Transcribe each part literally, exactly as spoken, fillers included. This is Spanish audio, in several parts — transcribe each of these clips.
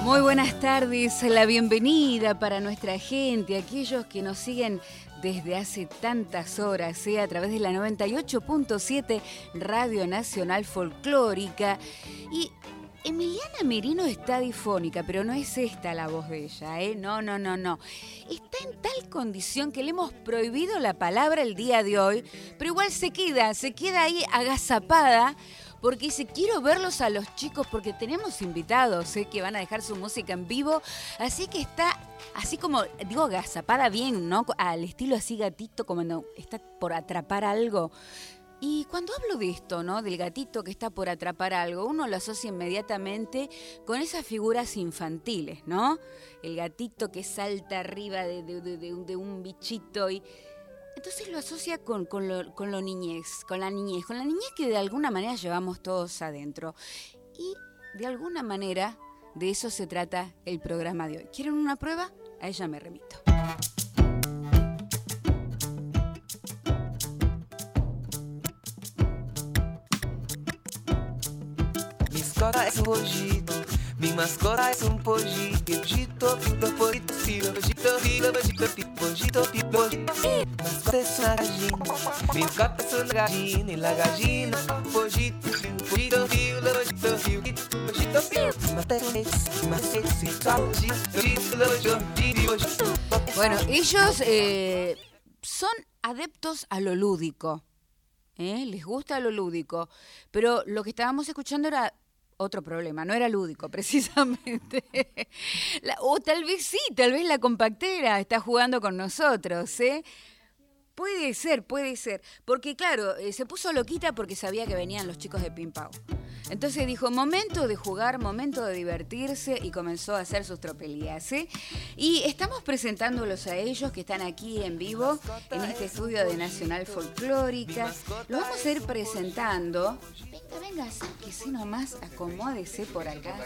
Muy buenas tardes, la bienvenida para nuestra gente, aquellos que nos siguen desde hace tantas horas, ¿eh? A través de la noventa y ocho punto siete Radio Nacional Folclórica. Y Emiliana Merino está difónica, pero no es esta la voz de ella, ¿eh? No, no, no, no. Está en tal condición que le hemos prohibido la palabra el día de hoy, pero igual se queda, se queda ahí agazapada, porque dice, quiero verlos a los chicos, porque tenemos invitados, ¿eh? Que van a dejar su música en vivo, así que está así como, digo, agazapada bien, ¿no? Al estilo así gatito, como no, está por atrapar algo. Y cuando hablo de esto, ¿no? Del gatito que está por atrapar algo, uno lo asocia inmediatamente con esas figuras infantiles, ¿no? El gatito que salta arriba de, de, de, de, un, de un bichito y... Entonces lo asocia con, con, lo, con lo niñez, con la niñez, con la niñez que de alguna manera llevamos todos adentro. Y de alguna manera de eso se trata el programa de hoy. ¿Quieren una prueba? A ella me remito. Mi mascota es un pollito, mi mascota es un pollito, pollito, pollito, pollito, pollito, pollito, pollito, pollito, mascota es una gallina, mi mascota es una gallina y la gallina, pollito, pollito, pollito, pollito, pollito. Bueno, ellos eh, son adeptos a lo lúdico, ¿eh? Les gusta lo lúdico, pero lo que estábamos escuchando era otro problema, no era lúdico precisamente. La, o tal vez sí, tal vez la compactera está jugando con nosotros, ¿eh? Puede ser, puede ser. Porque claro, eh, se puso loquita porque sabía que venían los chicos de Pimpao. Entonces dijo, momento de jugar, momento de divertirse, y comenzó a hacer sus tropelías, ¿eh? Y estamos presentándolos a ellos que están aquí en vivo en este estudio de Nacional Folclórica. Los vamos a ir presentando. Venga, venga, acérquese nomás, acomódese por acá.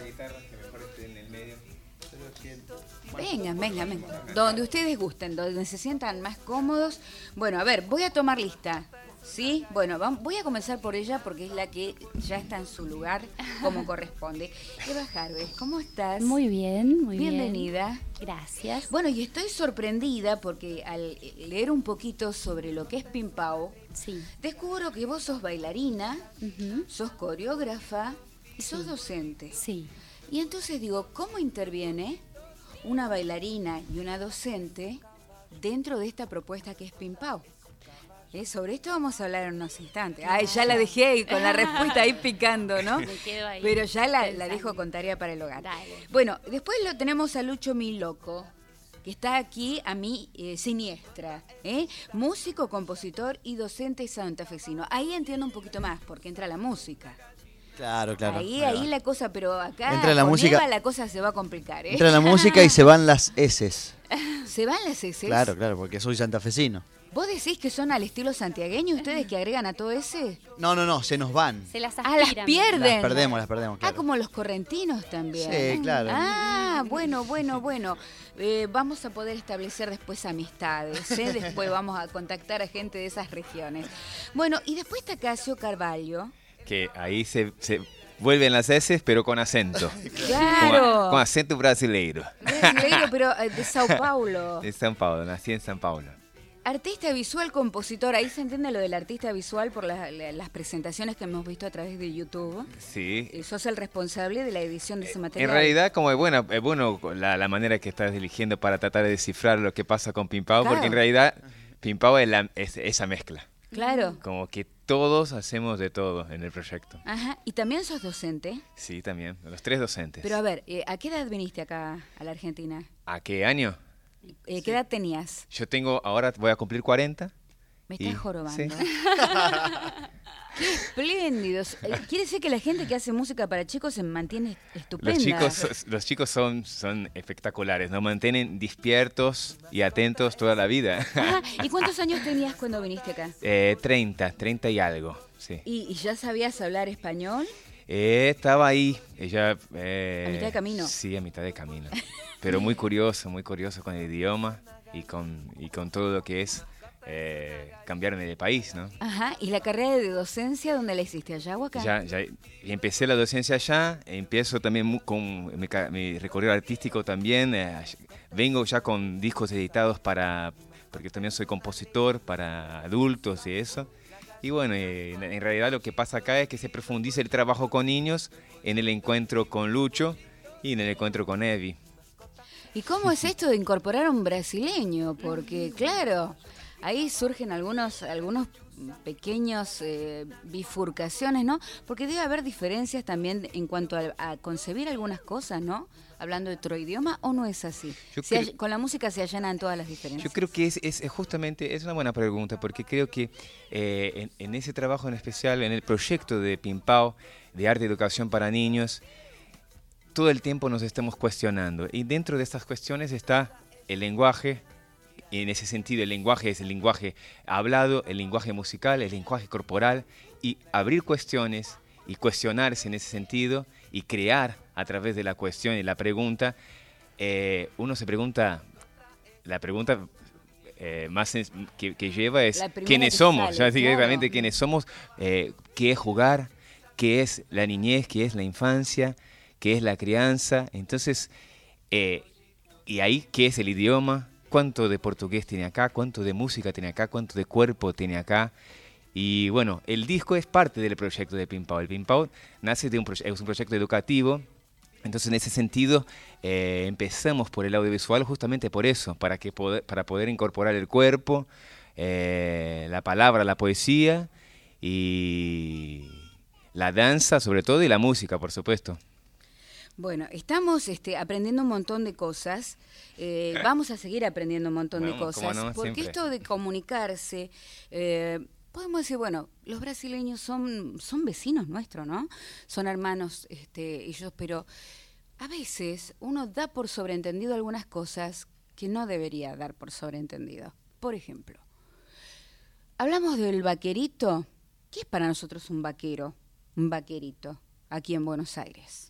Vengan, vengan, vengan. Donde ustedes gusten, donde se sientan más cómodos. Bueno, a ver, voy a tomar lista. ¿Sí? Bueno, vamos, voy a comenzar por ella porque es la que ya está en su lugar como corresponde. Eva Jarves, ¿cómo estás? Muy bien, muy bien. Bienvenida. Gracias. Bueno, y estoy sorprendida porque al leer un poquito sobre lo que es Pimpao, sí, descubro que vos sos bailarina, uh-huh, sos coreógrafa y sos sí, docente. Sí. Y entonces digo, ¿cómo interviene una bailarina y una docente dentro de esta propuesta que es Pimpao? ¿Eh? Sobre esto vamos a hablar en unos instantes. Ay, ya la dejé ahí con la respuesta ahí picando, ¿no? Me quedo ahí. Pero ya la, la dejo con tarea para el hogar. Dale. Bueno, después lo tenemos a Lucho Miloco, que está aquí a mi eh, siniestra, ¿eh? Músico, compositor y docente santafesino. Ahí entiendo un poquito más, porque entra la música. Claro, claro. Ahí, ahí ahí la cosa, pero acá entra la con música, Eva la cosa se va a complicar, ¿eh? entra la música y se van las eses. ¿Se van las eses? Claro, claro, porque soy santafesino. ¿Vos decís que son al estilo santiagueño ustedes que agregan a todo ese? No, no, no, se nos van. Se las Ah, las aspiran. pierden. Las perdemos, las perdemos, claro. Ah, como los correntinos también. Sí, claro. Ah, bueno, bueno, bueno. Eh, vamos a poder establecer después amistades, ¿eh? Después vamos a contactar a gente de esas regiones. Bueno, y después está Casio Carvalho. Que ahí se, se vuelven las eses, pero con acento. Claro. Con, con acento brasileiro. Brasileiro, pero eh, de Sao Paulo. De São Paulo, nací en São Paulo. Artista visual, compositor. Ahí se entiende lo del artista visual por la, la, las presentaciones que hemos visto a través de YouTube. Sí. Eh, sos el responsable de la edición de ese material. En realidad, como es bueno, es bueno la, la manera que estás eligiendo para tratar de descifrar lo que pasa con Pimpao, Claro. porque en realidad Pimpao es, la, es esa mezcla. Claro. Como que todos hacemos de todo en el proyecto. Ajá. ¿Y también sos docente? Sí, también. Los tres docentes. Pero a ver, eh, ¿a qué edad viniste acá a la Argentina? ¿A qué año? Eh, ¿Qué edad tenías? Yo tengo, ahora voy a cumplir cuarenta. Me y- estás jorobando. sí. ¡Qué espléndidos! Eh, Quiere decir que la gente que hace música para chicos se mantiene estupenda. Los chicos, los chicos son, son espectaculares, nos mantienen despiertos y atentos toda la vida. Ah, ¿y cuántos años tenías cuando viniste acá? eh, treinta, treinta y algo, sí. ¿Y, y ya sabías hablar español? Eh, estaba ahí, ella... eh, ¿A mitad de camino? Sí, a mitad de camino. Pero muy curioso, muy curioso con el idioma y con, y con todo lo que es eh, cambiarme de país, ¿no? Ajá, ¿y la carrera de docencia dónde la hiciste, allá o acá? Ya, ya empecé la docencia allá, empiezo también mu- con mi, ca- mi recorrido artístico también, eh, vengo ya con discos editados para, porque también soy compositor para adultos y eso. Y bueno, eh, en, en realidad lo que pasa acá es que se profundiza el trabajo con niños en el encuentro con Lucho y en el encuentro con Evi. ¿Y cómo es esto de incorporar a un brasileño? Porque, claro, ahí surgen algunos, algunos pequeños eh, bifurcaciones, ¿no? Porque debe haber diferencias también en cuanto a, a concebir algunas cosas, ¿no? Hablando de otro idioma, ¿o no es así? Yo Se creo- all- con la música se allanan todas las diferencias. Yo creo que es, es, es justamente, es una buena pregunta, porque creo que eh, en, en ese trabajo en especial, en el proyecto de Pimpao, de arte y educación para niños, todo el tiempo nos estamos cuestionando. Y dentro de estas cuestiones está el lenguaje, y en ese sentido el lenguaje es el lenguaje hablado, el lenguaje musical, el lenguaje corporal, y abrir cuestiones y cuestionarse en ese sentido y crear a través de la cuestión y la pregunta. Eh, uno se pregunta, la pregunta eh, más sens- que, que lleva es La primera quiénes que somos, sale, ya así claro. directamente quiénes somos, eh, qué es jugar, qué es la niñez, qué es la infancia, qué es la crianza. Entonces, eh, y ahí, ¿qué es el idioma? ¿Cuánto de portugués tiene acá? ¿Cuánto de música tiene acá? ¿Cuánto de cuerpo tiene acá? Y bueno, el disco es parte del proyecto de Pimpao. El Pimpao nace de un, proye- es un proyecto educativo. Entonces, en ese sentido, eh, empezamos por el audiovisual justamente por eso, para, que poder, para poder incorporar el cuerpo, eh, la palabra, la poesía y la danza sobre todo y la música, por supuesto. Bueno, estamos este, aprendiendo un montón de cosas, eh, vamos a seguir aprendiendo un montón de Bueno, cosas, cómo no, porque siempre. esto de comunicarse, eh, podemos decir, bueno, los brasileños son, son vecinos nuestros, ¿no? Son hermanos este, ellos, pero a veces uno da por sobreentendido algunas cosas que no debería dar por sobreentendido. Por ejemplo, hablamos del vaquerito. ¿Qué es para nosotros un vaquero? Un vaquerito, aquí en Buenos Aires.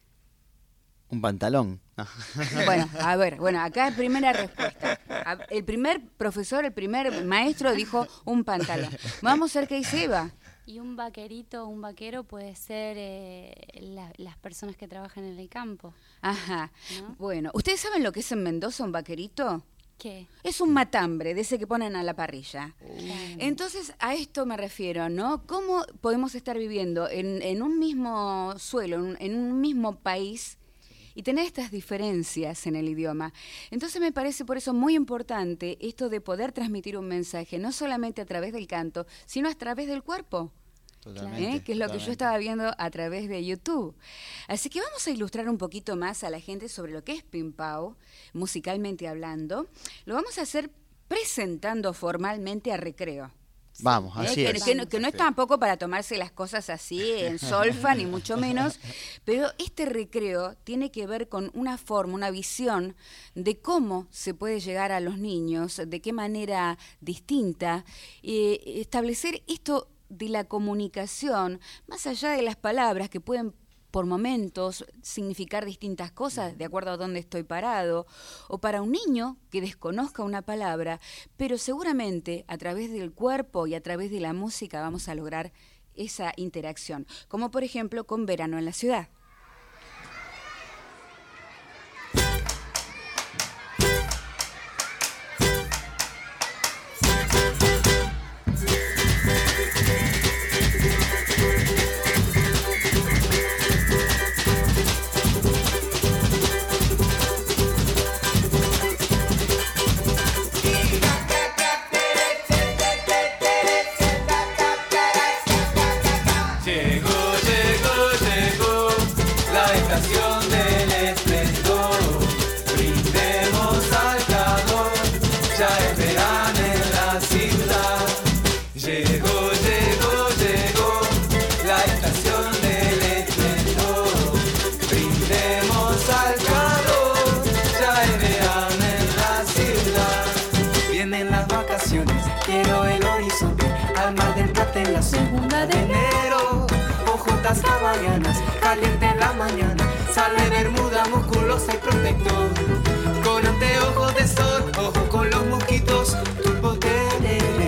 Un pantalón. No. Bueno, a ver, bueno, acá es primera respuesta. A- El primer profesor, el primer maestro dijo un pantalón. Vamos a ver qué dice Eva. Y un vaquerito, un vaquero puede ser eh, la- las personas que trabajan en el campo. Ajá. ¿No? Bueno, ¿ustedes saben lo que es en Mendoza un vaquerito? ¿Qué? Es un matambre, de ese que ponen a la parrilla. Claro. Entonces, a esto me refiero, ¿no? ¿Cómo podemos estar viviendo en, en un mismo suelo, en, un- en un mismo país y tener estas diferencias en el idioma? Entonces me parece por eso muy importante esto de poder transmitir un mensaje, no solamente a través del canto, sino a través del cuerpo. Totalmente. ¿eh? Que es lo que yo totalmente. estaba viendo a través de YouTube. Así que vamos a ilustrar un poquito más a la gente sobre lo que es Pimpao, musicalmente hablando. Lo vamos a hacer presentando formalmente a Recreo. Vamos, ¿eh? así que, es. que no, que no es tampoco para tomarse las cosas así en solfa, ni mucho menos, pero este recreo tiene que ver con una forma, una visión de cómo se puede llegar a los niños, de qué manera distinta, eh, establecer esto de la comunicación, más allá de las palabras que pueden por momentos significar distintas cosas de acuerdo a dónde estoy parado, o para un niño que desconozca una palabra, pero seguramente a través del cuerpo y a través de la música vamos a lograr esa interacción, como por ejemplo con Verano en la Ciudad. Llegó, llegó, llegó la estación del esplendor. Brindemos al calor, ya es verano en la ciudad. Llegó, llegó, llegó la estación del esplendor. Brindemos al calor, ya es verano en la ciudad. Vienen las vacaciones, quiero el horizonte, al mar del Plata en la segunda de enero. Ojotas hawaianas, caliente en la mañana, sale bermuda musculosa y protector. Con anteojos de sol, ojo con los mosquitos, tu poder.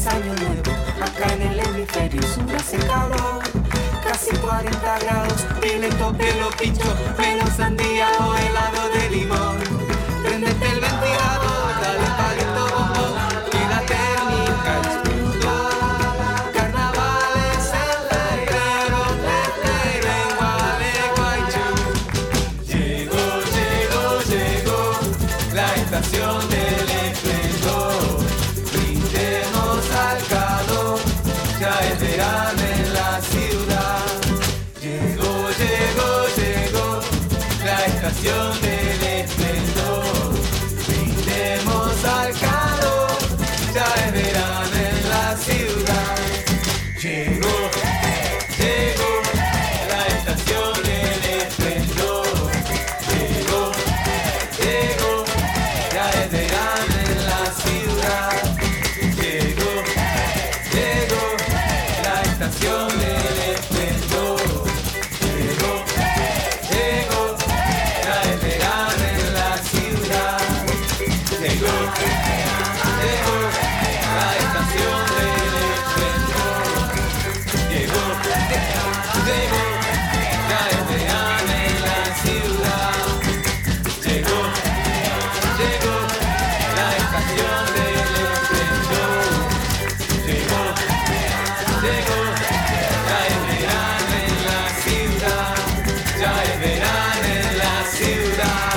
es año nuevo, acá en el hemisferio sur hace calor, casi cuarenta grados, violento, pelo pincho, menos sandía o helado de limón. Prendete el ventilador, dale palito bombón, que la térmica explotó. Carnavales en febrero, febrero en Gualeguaychú. Llegó, llegó, llegó la estación del esplendor. Brindemos al calor, ya es verano en la ciudad. Llegó, llegó, llegó la estación del esplendor. Brindemos al calor, ya es verano en la ciudad. Llegó, llegó la estación del esplendor. Llegó, llegó, ya es verano en la ciudad. Llegó, llegó la estación del esplendor. Llegó, llegó, ya es verano en la ciudad. Llegó, llegó la estación del esplendor. Llegó, llegó, ya es verano en la ciudad. Llegó, llegó la estación del esplendor. Llegó, llegó, ya es verano en la ciudad. Ya es verano en la ciudad.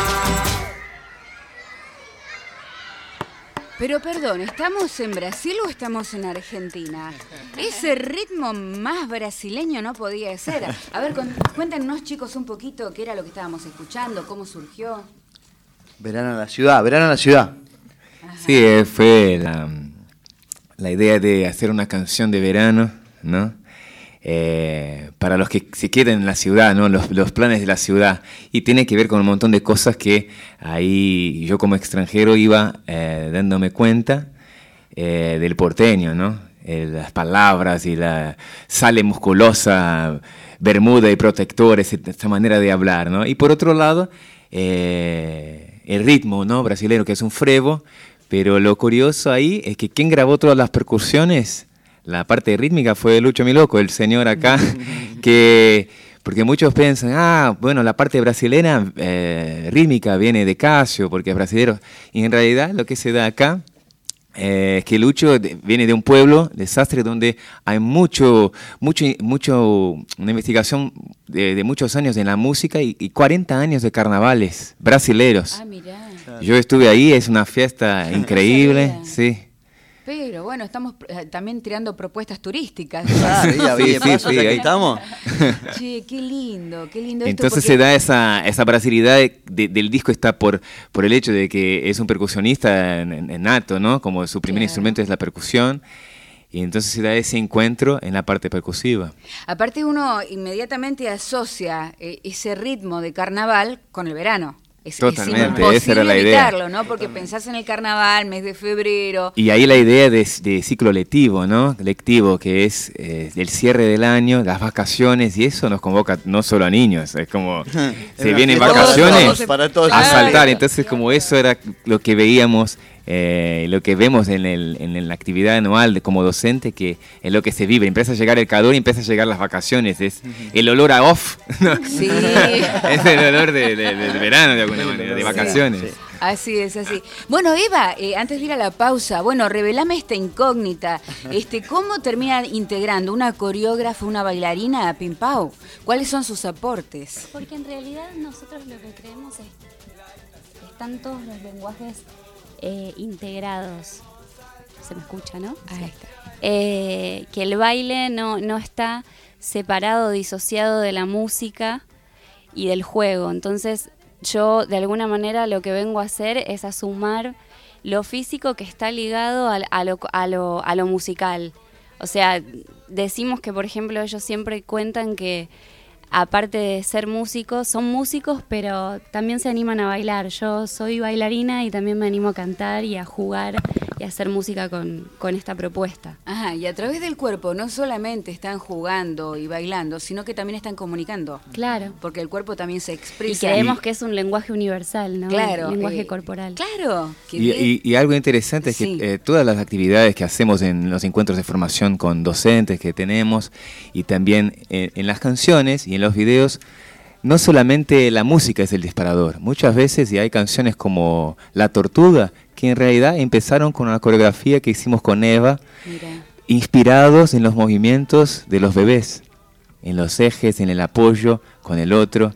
Pero perdón, ¿estamos en Brasil o estamos en Argentina? Ese ritmo más brasileño no podía ser. A ver, con- cuéntenos, chicos, un poquito qué era lo que estábamos escuchando, cómo surgió. Verano en la ciudad, verano en la ciudad. Sí, eh, fue la, la idea de hacer una canción de verano, ¿no? Eh, para los que se quedan en la ciudad, ¿no? Los, los planes de la ciudad. Y tiene que ver con un montón de cosas que ahí yo como extranjero iba eh, dándome cuenta eh, del porteño, ¿no? Eh, las palabras y la sale musculosa, bermuda y protectores, esta manera de hablar, ¿no? Y por otro lado, eh, el ritmo, ¿no? Brasilero, que es un frevo, pero lo curioso ahí es que quien grabó todas las percusiones, la parte rítmica, fue Lucho Miloco, el señor acá, que porque muchos piensan, ah, bueno, la parte brasilera eh, rítmica viene de Casio, porque es brasilero, y en realidad lo que se da acá eh, es que Lucho de- viene de un pueblo, de Sastre, donde hay mucho, mucho, mucho, una investigación de, de muchos años en la música y, y cuarenta años de carnavales brasileros. Ah, mirá. Yo estuve ahí, es una fiesta increíble, sabía. sí. Pero bueno, estamos eh, también tirando propuestas turísticas. Claro, ya Sí, vi, sí, paso, sí, ya que ahí. estamos. Che, qué lindo, qué lindo esto. Entonces porque- se da esa, esa brasilidad de- de- del disco, está por, por el hecho de que es un percusionista en- en- en nato, ¿no? Como su primer Claro. instrumento es la percusión. Y entonces se da ese encuentro en la parte percusiva. Aparte uno inmediatamente asocia eh, ese ritmo de carnaval con el verano. Es, Totalmente, es esa era la imposible idea. evitarlo, ¿no? Porque pensás en el carnaval, mes de febrero. Y ahí la idea de, de ciclo lectivo, ¿no? Lectivo, que es eh, el cierre del año, las vacaciones, y eso nos convoca no solo a niños, es como se una vienen fiesta para vacaciones todos, para todos. a Claro. saltar. Entonces, como eso era lo que veíamos, eh, lo que vemos en, el, en la actividad anual de, como docente, que es lo que se vive. Empieza a llegar el calor y empieza a llegar las vacaciones. Es el olor a off, ¿no? Sí. Es el olor de, de- del verano, de alguna manera, de vacaciones. Sí. Así es, así. Bueno, Eva, eh, antes de ir a la pausa, bueno, revelame esta incógnita. Este, ¿cómo termina integrando una coreógrafa, una bailarina a Pimpau? ¿Cuáles son sus aportes? Porque en realidad nosotros lo que creemos es que están todos los lenguajes eh, integrados. Se me escucha, ¿no? Ahí está. Eh, que el baile no, no está separado, disociado de la música y del juego. Entonces yo de alguna manera lo que vengo a hacer es a sumar lo físico que está ligado al- a, lo, a, lo, a lo musical. O sea, decimos que por ejemplo ellos siempre cuentan que aparte de ser músicos, son músicos, pero también se animan a bailar. Yo soy bailarina y también me animo a cantar y a jugar y hacer música con, con esta propuesta. Ajá, y a través del cuerpo no solamente están jugando y bailando, sino que también están comunicando. Claro. Porque el cuerpo también se Y expresa. creemos que es un lenguaje universal, ¿no? Claro. El lenguaje eh, corporal. Claro. que Y, de- y- y algo interesante es Sí. que eh, todas las actividades que hacemos en los encuentros de formación con docentes que tenemos y también en, en las canciones y en los videos, no solamente la música es el disparador. Muchas veces, y hay canciones como La Tortuga, que en realidad empezaron con una coreografía que hicimos con Eva, Mira. inspirados en los movimientos de los bebés, en los ejes, en el apoyo con el otro.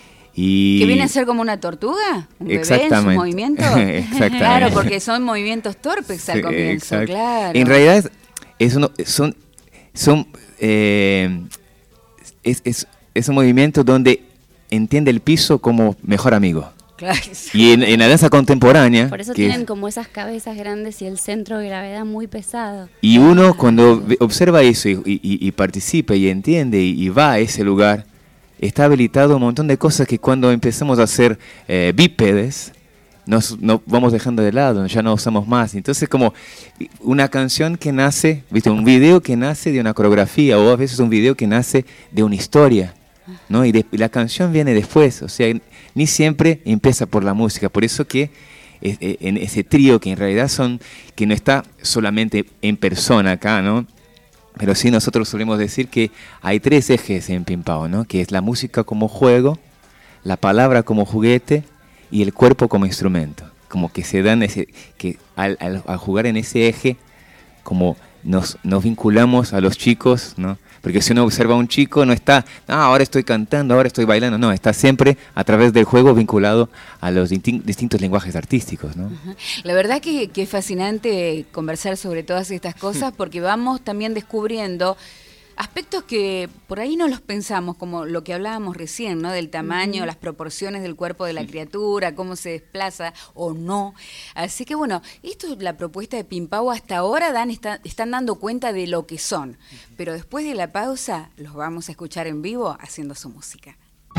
Y ¿Que viene a ser como una tortuga? ¿Un bebé en su Exactamente. movimiento? Exactamente. Claro, porque son movimientos torpes al Sí, comienzo, exacto. claro. En realidad es, es uno- son, son eh, es, es, es un movimiento donde entiende el piso como mejor amigo. Claro, sí. Y en, en la danza contemporánea, Por eso que tienen es- como esas cabezas grandes y el centro de gravedad muy pesado. y uno cuando ve- observa eso y, y- y participa y entiende y, y va a ese lugar, está habilitado un montón de cosas que cuando empezamos a hacer eh, bípedes, nos no, vamos dejando de lado, ya no usamos más. Entonces como una canción que nace, ¿viste? Un video que nace de una coreografía o a veces un video que nace de una historia, ¿no? Y, de- y la canción viene después, o sea, ni siempre empieza por la música. Por eso que eh, eh, en ese trío que en realidad son, que no está solamente en persona acá, ¿no? Pero sí nosotros solemos decir que hay tres ejes en Pimpao, ¿no? Que es la música como juego, la palabra como juguete y el cuerpo como instrumento. Como que se dan ese, que al, al- al jugar en ese eje, como nos, nos vinculamos a los chicos, ¿no? Porque si uno observa a un chico, no está, ah, ahora estoy cantando, ahora estoy bailando, no, está siempre a través del juego vinculado a los distin- distintos lenguajes artísticos, ¿no? La verdad que, que es fascinante conversar sobre todas estas cosas porque vamos también descubriendo aspectos que por ahí no los pensamos, como lo que hablábamos recién, ¿no? Del tamaño, las proporciones del cuerpo de la criatura, cómo se desplaza o no. Así que bueno, esto es la propuesta de Pimpao. Hasta ahora dan, está- están dando cuenta de lo que son. Pero después de la pausa los vamos a escuchar en vivo haciendo su música.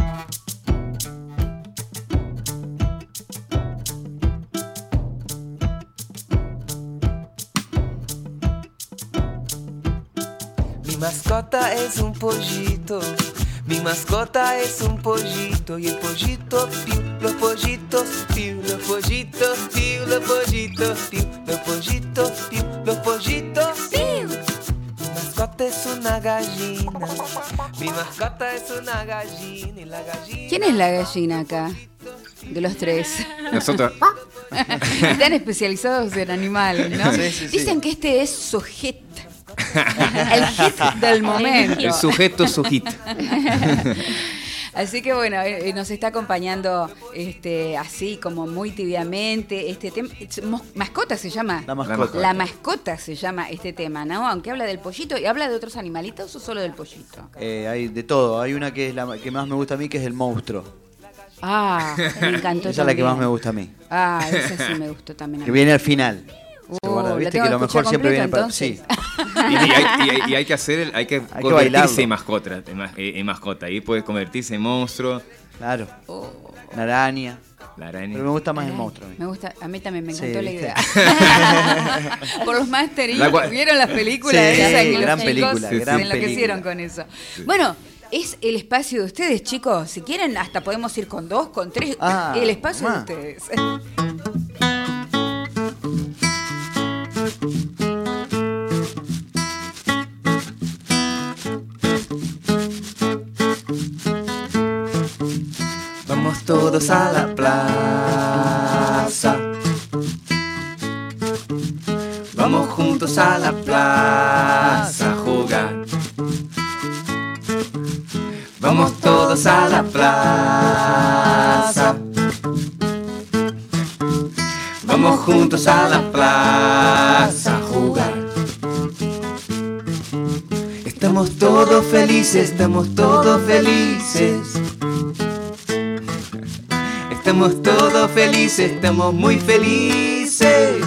Mi mascota es un pollito, mi mascota es un pollito y el pollito piu, los pollitos piu, los pollitos piu, los pollitos piu, los pollitos piu, los pollitos piu. Mi mascota es una gallina, mi mascota es una gallina y la gallina. ¿Quién es la gallina acá? De los tres. Nosotros, Están especializados en animales, ¿no? Sí, sí, sí. Dicen que este es su hit. El hit del momento. el sujeto su hit. Así que bueno, eh, nos está acompañando este así como muy tibiamente este tema. Mascota se llama. La mascota. La mascota se llama este tema, ¿no? Aunque habla del pollito y habla de otros animalitos o solo del pollito. Eh, hay de todo. Hay una que es la que más me gusta a mí, que es el monstruo. Ah, me encantó. Esa es la que también. más me gusta a mí. Ah, esa sí me gustó también. a Que mí. viene al final. Uh, Se guarda, la Viste tengo que que lo mejor escuchar siempre viene completa, para. entonces. Sí. Y, y hay, y hay- y hay que hacer, el- hay que que convertirse bailarlo. en mascota, en, ma- eh, en mascota. Ahí puedes convertirse en monstruo, Claro. Oh. Una araña. la araña. Pero me gusta más el Ay, monstruo a mí. Me gusta, a mí también me Sí, encantó la ¿viste? idea. Por los Master Yi, La gua- ¿vieron las películas? Sí, esas que gran los película, chicos gran se enloquecieron película. con eso. Bueno, es el espacio de ustedes, chicos. Si quieren, hasta podemos ir con dos, con tres. Ah, el espacio mamá. de ustedes. Vamos todos a la plaza. Vamos juntos a la plaza a jugar. Vamos todos a la plaza. Vamos juntos a la plaza a jugar. Estamos todos felices, estamos todos felices. Estamos todos felices, estamos muy felices.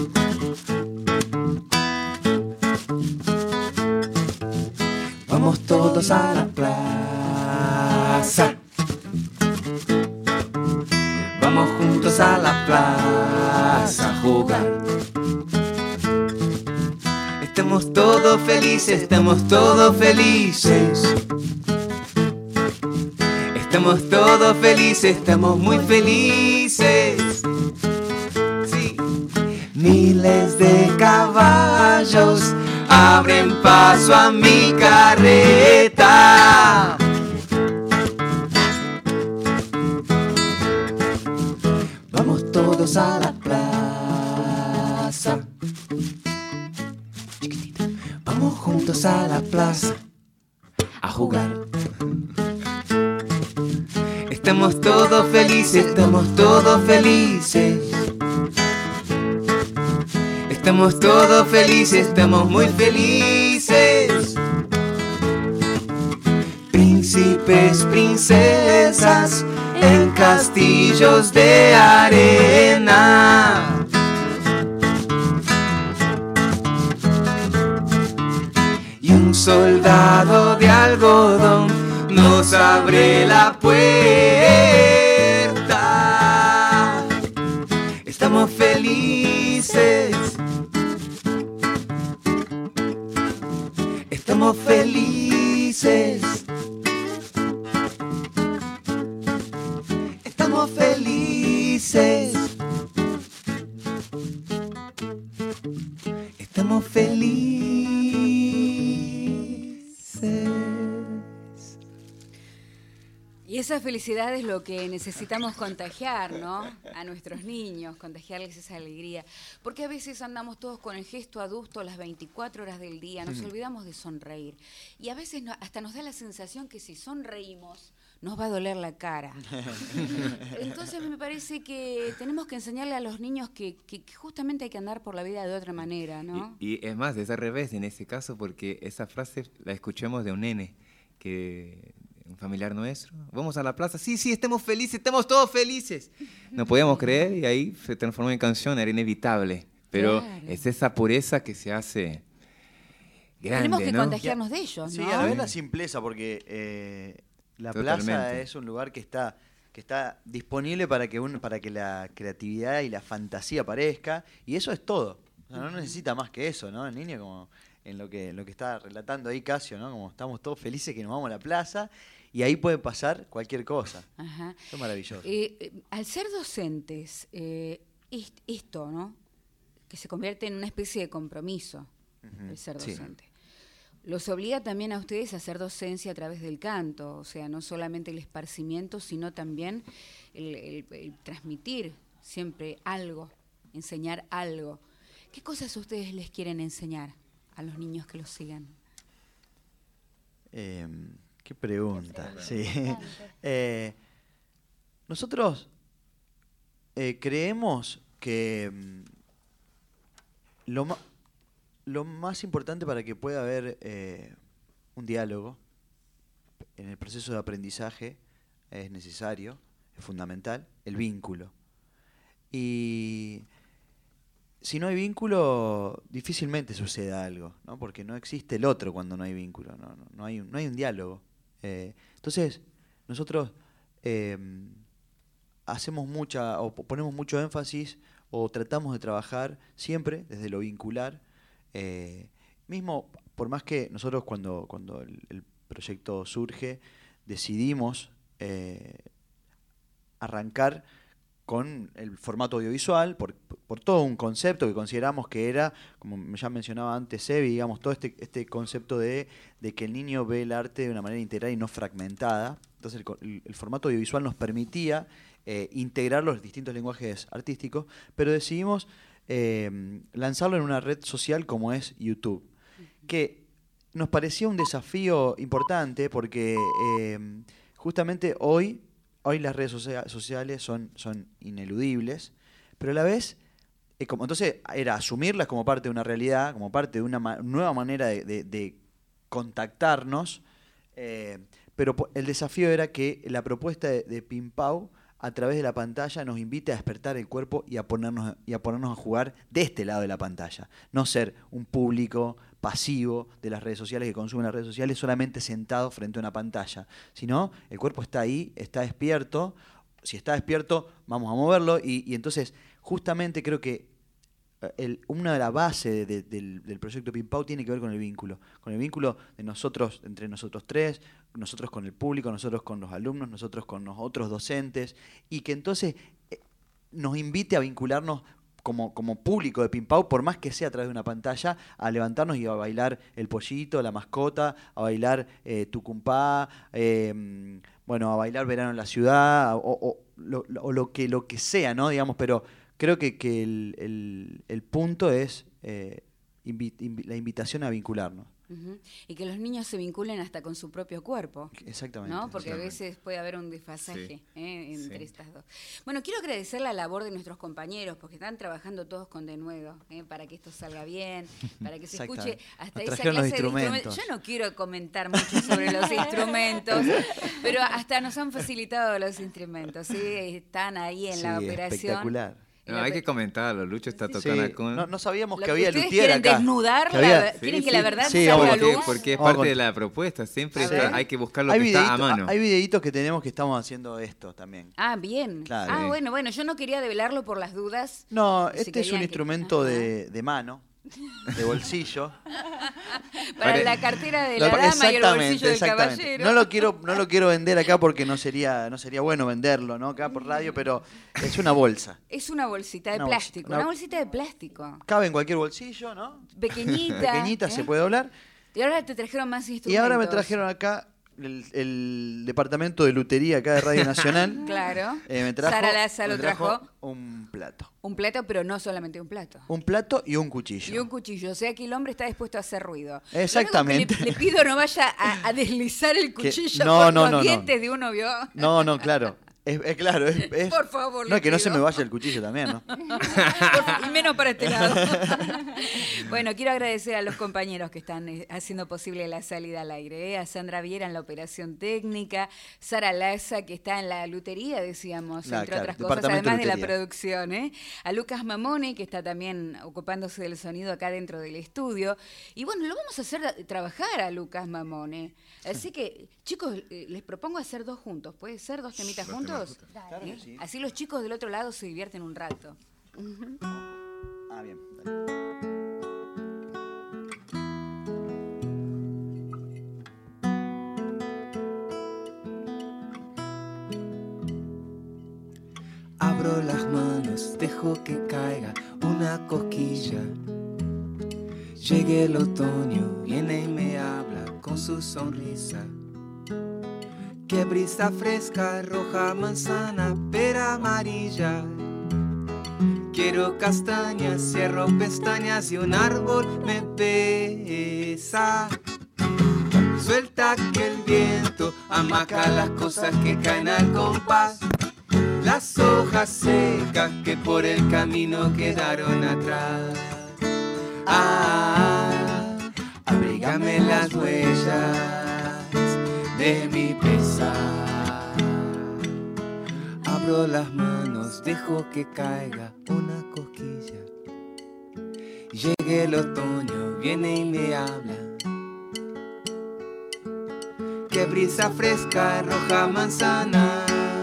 Vamos todos a la plaza. Vamos juntos a la plaza a jugar. Estamos todos felices, estamos todos felices. Estamos todos felices, estamos muy felices. Sí. Miles de caballos abren paso a mi carreta. Vamos todos a la plaza. Chiquitita. Vamos juntos a la plaza a jugar. Estamos todos felices, estamos todos felices. Estamos todos felices, estamos muy felices. Príncipes, princesas, en castillos de arena. Y un soldado de algodón nos abre la puerta. Estamos felices. Estamos felices. Estamos felices. Estamos felices. Y esa felicidad es lo que necesitamos contagiar, ¿no? A nuestros niños, contagiarles esa alegría. Porque a veces andamos todos con el gesto adusto las veinticuatro horas del día, nos olvidamos de sonreír. Y a veces no, hasta nos da la sensación que si sonreímos, nos va a doler la cara. Entonces me parece que tenemos que enseñarle a los niños que, que, que justamente hay que andar por la vida de otra manera, ¿no? Y, y es más, es al revés en este caso, porque esa frase la escuchamos de un nene, que un familiar nuestro. Vamos a la plaza, sí, sí, estemos felices, estamos todos felices. No podíamos creer y ahí se transformó en canción, era inevitable. Pero claro, es esa pureza que se hace grande, tenemos que ¿no? contagiarnos de ellos, Sí, ¿no? a la vez la simpleza, porque eh, la Totalmente. plaza es un lugar que está, que está disponible para que, un, para que la creatividad y la fantasía aparezca, y eso es todo. O sea, no necesita más que eso, ¿no? El niño, como en lo que, lo que está relatando ahí Casio, ¿no? Como estamos todos felices que nos vamos a la plaza, y ahí puede pasar cualquier cosa. Ajá. Eso es maravilloso. Eh, eh, al ser docentes, eh, est- esto, ¿no? Que se convierte en una especie de compromiso, Ujú, el ser sí. docente. Los obliga también a ustedes a hacer docencia a través del canto, o sea, no solamente el esparcimiento, sino también el, el- el transmitir siempre algo, enseñar algo. ¿Qué cosas ustedes les quieren enseñar a los niños que los sigan? Eh, qué pregunta. Sí. Eh, nosotros eh, creemos que mm, lo, ma- lo más importante para que pueda haber eh, un diálogo en el proceso de aprendizaje es necesario, es fundamental, el vínculo. Y si no hay vínculo, difícilmente suceda algo, ¿no? Porque no existe el otro cuando no hay vínculo, no, no, no hay, un- no hay un diálogo. Eh, entonces, nosotros eh, hacemos mucha, o po- ponemos mucho énfasis, o tratamos de trabajar siempre desde lo vincular. Eh, mismo, por más que nosotros cuando, cuando el, el proyecto surge, decidimos eh, arrancar con el formato audiovisual, por, por todo un concepto que consideramos que era, como ya mencionaba antes Evi, digamos, todo este, este concepto de, de que el niño ve el arte de una manera integral y no fragmentada. Entonces el, co- el- el formato audiovisual nos permitía eh, integrar los distintos lenguajes artísticos, pero decidimos eh, lanzarlo en una red social como es YouTube, que nos parecía un desafío importante porque eh, justamente hoy Hoy las redes socia- sociales son, son ineludibles, pero a la vez, eh, como, entonces era asumirlas como parte de una realidad, como parte de una ma- nueva manera de, de- de contactarnos, eh, pero po- el desafío era que la propuesta de, de Pimpau a través de la pantalla nos invite a despertar el cuerpo y a ponernos y a ponernos a jugar de este lado de la pantalla, no ser un público pasivo de las redes sociales que consume las redes sociales solamente sentado frente a una pantalla, sino el cuerpo está ahí, está despierto, si está despierto vamos a moverlo y, y entonces justamente creo que el, una de las bases de, de, del, del proyecto Pimpau tiene que ver con el vínculo, con el vínculo de nosotros, entre nosotros tres, nosotros con el público, nosotros con los alumnos, nosotros con los otros docentes, y que entonces eh, nos invite a vincularnos como, como público de Pimpau, por más que sea a través de una pantalla, a levantarnos y a bailar el pollito, la mascota, a bailar eh, Tucumpá, eh, bueno, a bailar Verano en la Ciudad, o, o, lo, o lo, que, lo que sea, ¿no? Digamos, pero creo que, que el, el, el punto es eh, invi, invi, la invitación a vincularnos. Uh-huh. Y que los niños se vinculen hasta con su propio cuerpo. Exactamente. ¿No? Porque exactamente. a veces puede haber un desfasaje sí. ¿eh? entre sí. estas dos. Bueno, quiero agradecer la labor de nuestros compañeros, porque están trabajando todos con denuedo, ¿eh? para que esto salga bien, para que se escuche hasta esa clase de instrumentos. Yo no quiero comentar mucho sobre los instrumentos, pero hasta nos han facilitado los instrumentos, ¿sí? Están ahí en sí, la operación. Espectacular. No, hay que comentarlo, Lucho está tocando sí. con... No, no sabíamos Lo que había luthier quieren acá. Desnudar que había... la, quieren sí, que la verdad sí, salga a luz. Porque, porque es parte de la propuesta, siempre está, hay que buscar lo hay que videíto, está a mano. Hay videitos que tenemos que estamos haciendo esto también. Ah, bien. Claro. Ah, sí. bueno, bueno, yo no quería develarlo por las dudas. No, si este es un que... instrumento de, de mano, de bolsillo. Para Pare... la cartera de la lo, dama y el bolsillo del caballero. No lo quiero, no lo quiero vender acá porque no sería, no sería bueno venderlo, ¿no? Acá por radio, pero es una bolsa. Es una bolsita de una plástico, bolsa, una bolsita de plástico. Cabe en cualquier bolsillo, ¿no? Pequeñita. Pequeñita, ¿eh? se puede doblar. Y ahora te trajeron más instrumentos. Y ahora me trajeron acá el, el departamento de lutería acá de Radio Nacional. Claro. Eh, me trajo, Sara Laza lo trajo trajo. Un plato. Un plato, pero no solamente un plato. Un plato y un cuchillo. Y un cuchillo. O sea que el hombre está dispuesto a hacer ruido. Exactamente. Le, le pido no vaya a, a deslizar el cuchillo que, no, por no, los no, dientes no. de uno, ¿vio? No, no, claro. Es, es claro, es, es, por favor, no, que pido. no se me vaya el cuchillo también, ¿no? Y menos para este lado. Bueno, quiero agradecer a los compañeros que están eh, haciendo posible la salida al aire, ¿eh? A Sandra Viera en la operación técnica, Sara Laza, que está en la lutería, decíamos, la, entre claro, otras cosas, además de, de la producción, ¿eh? A Lucas Mamone, que está también ocupándose del sonido acá dentro del estudio. Y bueno, lo vamos a hacer trabajar a Lucas Mamone. Así que, chicos, eh, les propongo hacer dos juntos. ¿Puede ser dos temitas juntos? Claro que sí. Así los chicos del otro lado se divierten un rato. Uh-huh. Ah, bien. Dale. Abro las manos, dejo que caiga una cosquilla. Llegue el otoño, viene y me habla con su sonrisa. Qué brisa fresca, roja, manzana, pera amarilla. Quiero castañas, cierro pestañas y un árbol me besa. Suelta que el viento amaca las cosas que caen al compás. Las hojas secas que por el camino quedaron atrás. Ah, abrígame las huellas de mi pesar. Abro las manos, dejo que caiga una cosquilla. Llegue el otoño, viene y me habla. Qué brisa fresca, roja, manzana.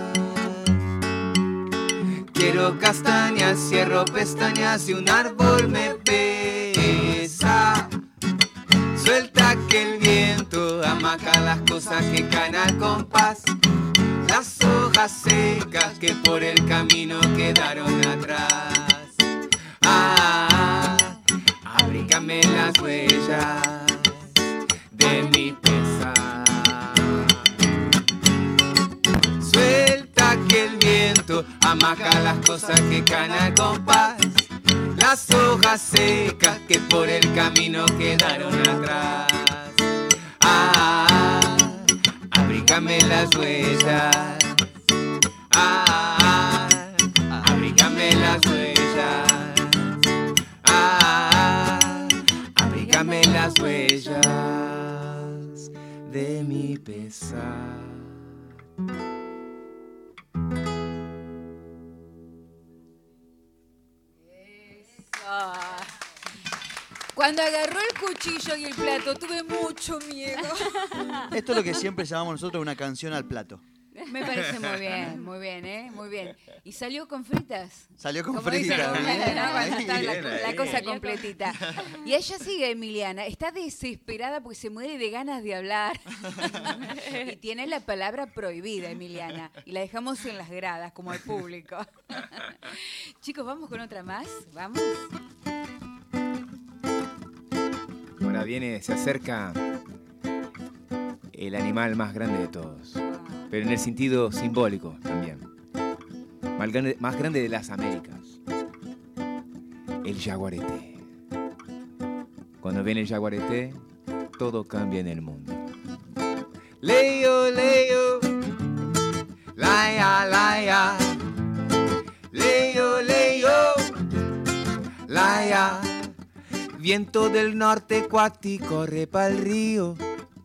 Quiero castañas, cierro pestañas y un árbol me besa. Suelta que el viento amaca las cosas que caen al compás. Las hojas secas que por el camino quedaron atrás. Ah, abrígame las huellas de mi pesar. Suelta que el viento amaca las cosas que caen al compás. Las hojas secas que por el camino quedaron atrás. Ah, abrígame las huellas. Ah, abrígame las huellas. Ah, abrígame las huellas de mi pesar. Cuando agarró el cuchillo y el plato tuve mucho miedo. Esto es lo que siempre llamamos nosotros una canción al plato. Me parece muy bien, muy bien, ¿eh? Muy bien. ¿Y salió con fritas? Salió con Como dice fritas. uno, bien, ¿no? Cuando ahí, está la, bien, la ahí. cosa completita. Y ella sigue, Emiliana, está desesperada porque se muere de ganas de hablar. Y tiene la palabra prohibida, Emiliana. Y la dejamos en las gradas, como al público. Chicos, ¿vamos con otra más? ¿Vamos? Ahora viene, se acerca el animal más grande de todos, pero en el sentido simbólico también. Más grande, más grande de las Américas. El jaguarete. Cuando viene el jaguarete, todo cambia en el mundo. Leo, leo, laia, laia. Leo, leo, laia. Viento del norte, cuati, corre pa'l río.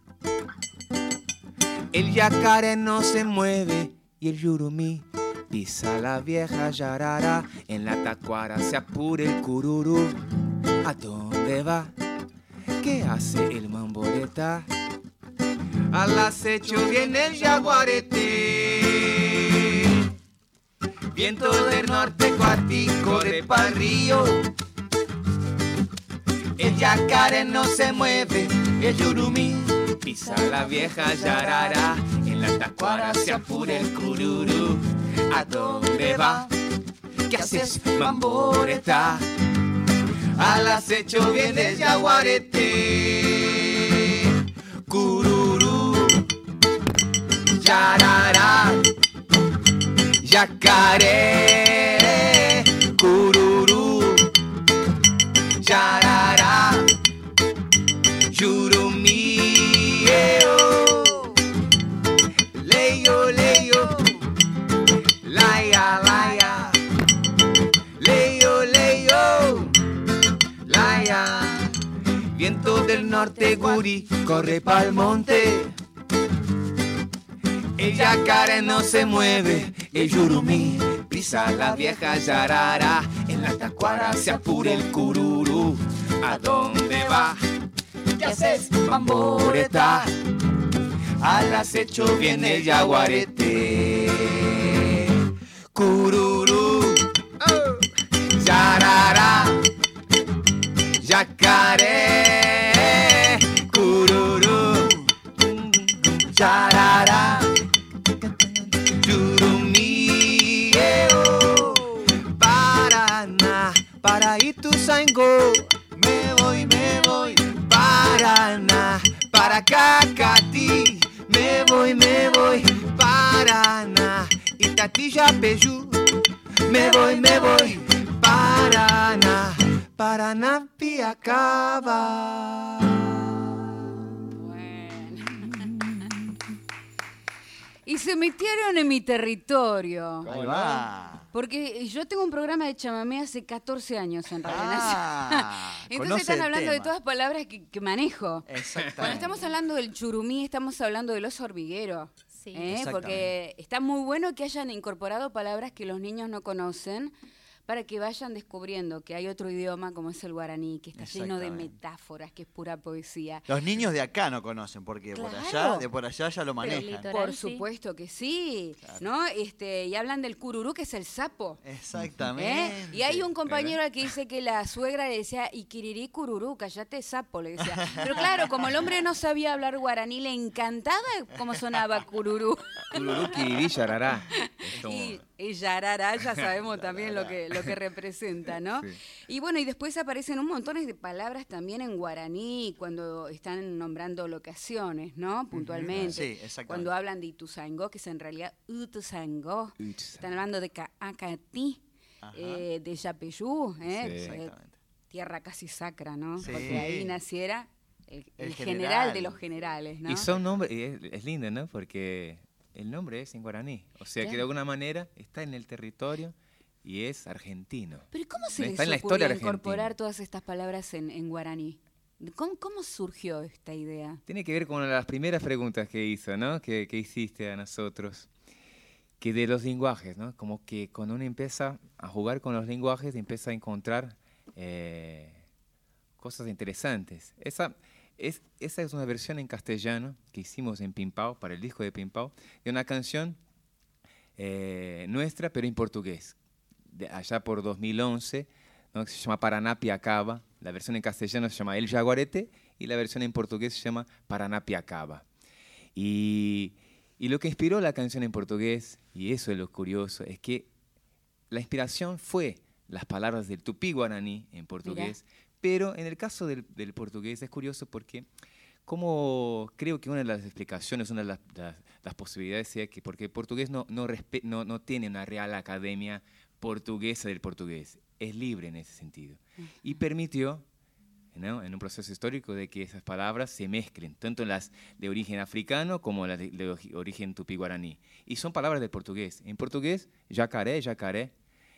El yacaré no se mueve y el yurumí pisa la vieja yarara. En la tacuara se apura el cururú. ¿A dónde va? ¿Qué hace el mamboreta? Al acecho viene el jaguarete. Viento del norte, cuati, corre pa'l río. El yacaré no se mueve, el yurumí pisa la vieja yarara. En la tacuara se apura el cururú. ¿A dónde va? ¿Qué haces, mamboreta? Al acecho viene el jaguarete. Cururú, yarara, yacaré. Cururú, yarara, yurumí, eo, leyo, leyo, laia, laia, leyo, leyo, laia. Viento del norte, guri, corre pa'l monte. El yacaré no se mueve, el yurumí pisa la vieja yarara. En la tacuara se apura el cururú. ¿A dónde va? ¿Qué haces, mamboreta? Al acecho viene el jaguarete. Cururú, oh, yarara, yacaré. Cururú, yarara, yurumí, eo. Paraná, para Ituzaingó, me voy, me voy. Paraná, para Cacatí, me voy, me voy. Paraná, Itatí-Yapeyú, me voy, me voy. Paraná, Paranapiacaba. Y se metieron en mi territorio. Ahí va. Porque yo tengo un programa de chamamé hace catorce años en Radio Ah, Nacional. Entonces conoce están el hablando de tema. todas palabras que, que manejo. Exactamente. Cuando estamos hablando del churumí, estamos hablando del oso hormiguero. Sí. ¿eh? Exactamente. Porque está muy bueno que hayan incorporado palabras que los niños no conocen para que vayan descubriendo que hay otro idioma como es el guaraní, que está lleno de Exactamente. metáforas, que es pura poesía. Los niños de acá no conocen, porque por Claro. allá, de por allá ya lo Pero manejan. literal. Por sí. supuesto que sí, Claro. ¿no? Este, y hablan del cururú, que es el sapo. Exactamente. ¿Eh? Y hay un compañero que dice que la suegra le decía, Ikiriri cururú, callate sapo, le decía. Pero claro, como el hombre no sabía hablar guaraní, le encantaba cómo sonaba cururú. Cururú, kiriri, yarará. Es como- Y, y yarará, ya sabemos también lo que, lo que representa, ¿no? Sí. Y bueno, y después aparecen un montón de palabras también en guaraní cuando están nombrando locaciones, ¿no? Puntualmente. Sí, exactamente. Cuando hablan de Ituzaingó, que es en realidad Utuzaingó. Están hablando de Caacatí, Ajá. eh, de Yapeyú, ¿eh? Sí. Eh, Exactamente. tierra casi sacra, ¿no? Sí. Porque ahí naciera el, El el general. general. de los generales, ¿no? Y son nombres, y es, es lindo, ¿no? Porque el nombre es en guaraní. O sea que Claro. de alguna manera está en el territorio y es argentino. Pero ¿cómo se Está les en la ocurrió historia incorporar argentina. todas estas palabras en, en guaraní? ¿Cómo, ¿Cómo surgió esta idea? Tiene que ver con las primeras preguntas que hizo, ¿no? Que, que hiciste a nosotros. Que de los lenguajes, ¿no? Como que cuando uno empieza a jugar con los lenguajes, empieza a encontrar eh, cosas interesantes. Esa, es, esa es una versión en castellano que hicimos en Pimpao, para el disco de Pimpao, de una canción eh, nuestra, pero en portugués, de allá por dos mil once, ¿no? Que se llama Paraná Piacaba. La versión en castellano se llama El Jaguarete y la versión en portugués se llama Paraná Piacaba. Y, y lo que inspiró la canción en portugués, y eso es lo curioso, es que la inspiración fue las palabras del tupí guaraní en portugués. Mirá. Pero en el caso del, del portugués es curioso porque, como creo que una de las explicaciones, una de las, las, las posibilidades sea que porque el portugués no, no, respe, no, no tiene una real academia portuguesa del portugués, es libre en ese sentido. Uh-huh. Y permitió, ¿no?, en un proceso histórico de que esas palabras se mezclen, tanto las de origen africano como las de, de origen tupí-guaraní. Y son palabras del portugués. En portugués, jacaré, jacaré,